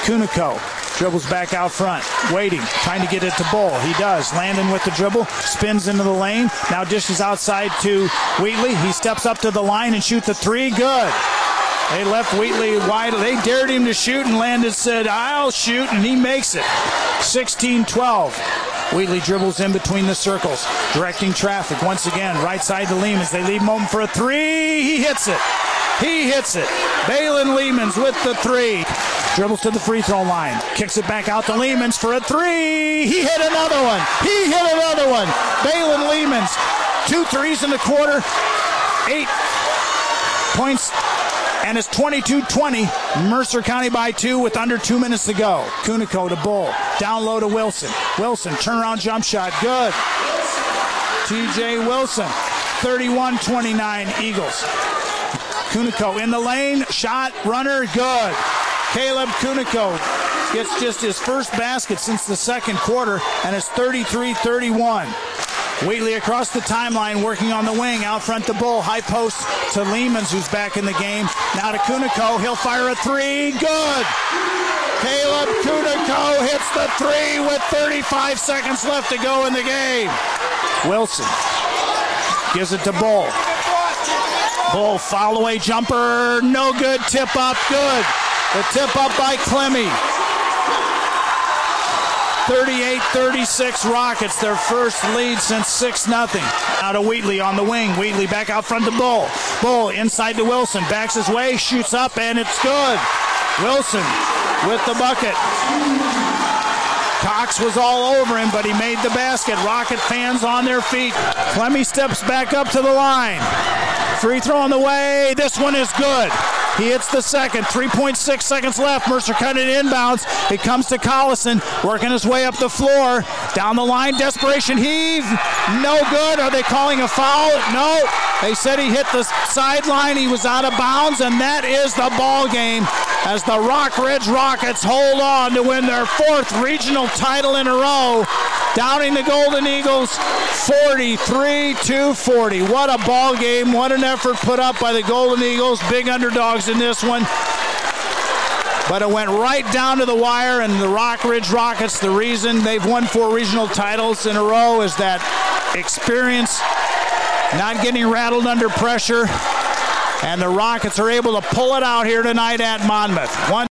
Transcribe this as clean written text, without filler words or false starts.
Kunico dribbles back out front, waiting, trying to get it to Bull. He does. Landon with the dribble, spins into the lane, now dishes outside to Wheatley. He steps up to the line and shoots the three. Good. They left Wheatley wide. They dared him to shoot, and Landon said, I'll shoot, and he makes it. 16-12. Wheatley dribbles in between the circles, directing traffic once again. Right side to Leemans. They leave him open for a three. He hits it. He hits it. Balin Leemans with the three. Dribbles to the free throw line. Kicks it back out to Leemans for a three. He hit another one. He hit another one. Balin Leemans. 2 threes in the quarter. 8 points. And it's 22-20. Mercer County by 2 with under 2 minutes to go. Kunico to Bull. Down low to Wilson. Wilson, turnaround jump shot. Good. TJ Wilson. 31-29 Eagles. Kunico in the lane. Shot. Runner. Good. Caleb Kunico gets just his first basket since the second quarter, and it's 33-31. Wheatley across the timeline, working on the wing, out front to Bull, high post to Leemans, who's back in the game. Now to Kunico, he'll fire a three, good! Caleb Kunico hits the three with 35 seconds left to go in the game. Wilson gives it to Bull. Bull, foul away jumper, no good, tip up, good. The tip up by Clemmy. 38-36 Rockets, their first lead since 6-0. Out of Wheatley on the wing. Wheatley back out front to Bull. Bull inside to Wilson. Backs his way, shoots up, and it's good. Wilson with the bucket. Cox was all over him, but he made the basket. Rocket fans on their feet. Clemmy steps back up to the line. Free throw on the way. This one is good. He hits the second. 3.6 seconds left. Mercer cut it inbounds. It comes to Collison, working his way up the floor. Down the line, desperation heave. No good. Are they calling a foul? No. They said he hit the sideline. He was out of bounds, and that is the ball game as the Rock Ridge Rockets hold on to win their 4th regional title in a row, downing the Golden Eagles 43-40. What a ball game. What an effort put up by the Golden Eagles. Big underdogs in this one. But it went right down to the wire, and the Rock Ridge Rockets, the reason they've won 4 regional titles in a row is that experience, not getting rattled under pressure, and the Rockets are able to pull it out here tonight at Monmouth.